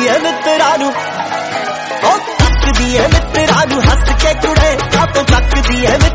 है मित्रा नू, तकदी है मित्रा नू हस के कुड़े, कातों तकदी है